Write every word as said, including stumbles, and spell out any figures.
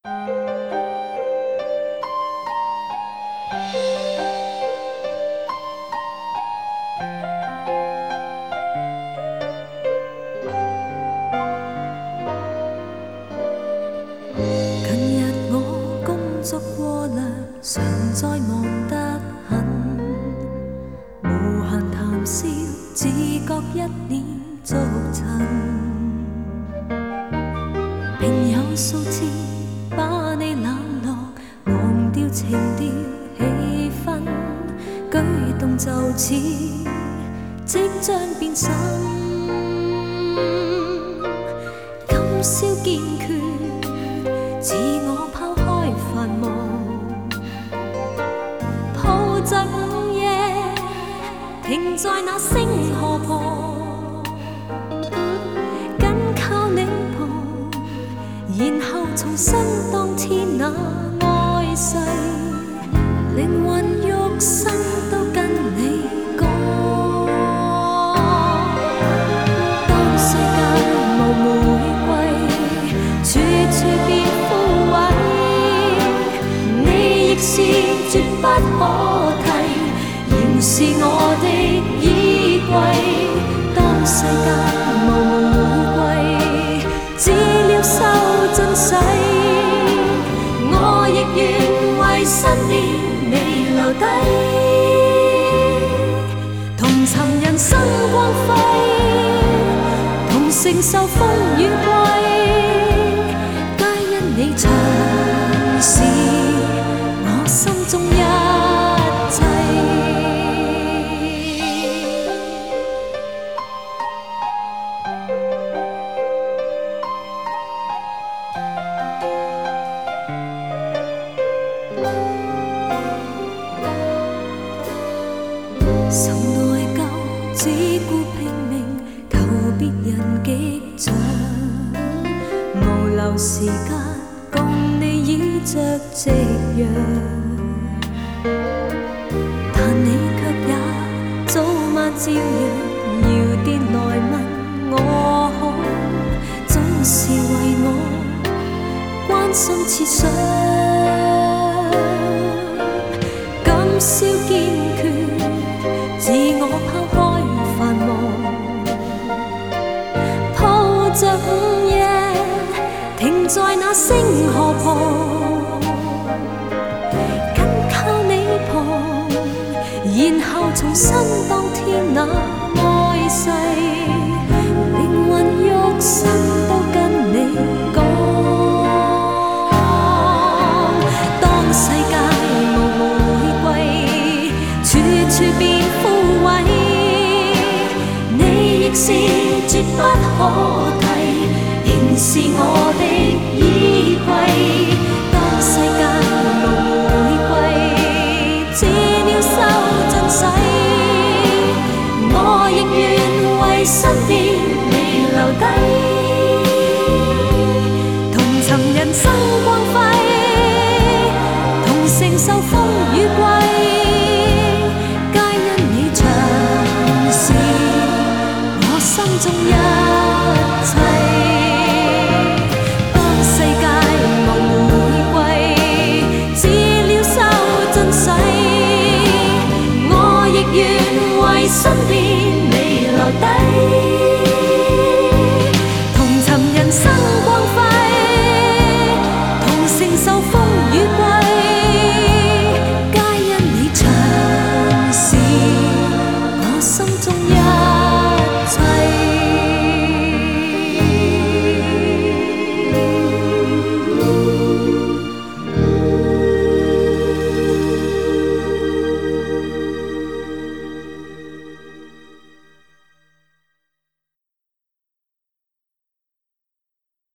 近日我工作過量，常在忙得很，無閒談笑，自覺一臉俗塵。平有數次把你冷落，忘掉情調氣氛，舉動就似即將變心。今宵堅決自我拋開繁忙，抱着午夜停在那星河旁，緊靠你旁，然後重新當天那愛誓，靈魂肉身都跟你講。當世界無玫瑰，處處變枯萎，你亦是絕不可替，仍是我的依歸。當世界無玫瑰，只了收盡洗，我亦願為身邊你留低，同尋人生光輝，同承受風雨季，皆因你曾是我心中一切。受內疚，只顧拼命求別人擊掌，無留時間共你倚着夕陽，但你卻也早晚照樣搖電來問我好，總是為我關心設想。今宵堅決自我拋開繁忙，抱着午夜停在那星河旁，緊靠你旁，然後重新當天那愛誓，靈魂肉身都跟你講。當世界無玫瑰，處處變枯萎，你亦是絕不可替，仍是我的依歸。當世界無玫瑰，只了收盡洗，我亦願為身邊你留低，同尋人生光輝，同承受風雨季。心中一切，當世界無玫瑰，只了收盡洗，我亦願為身邊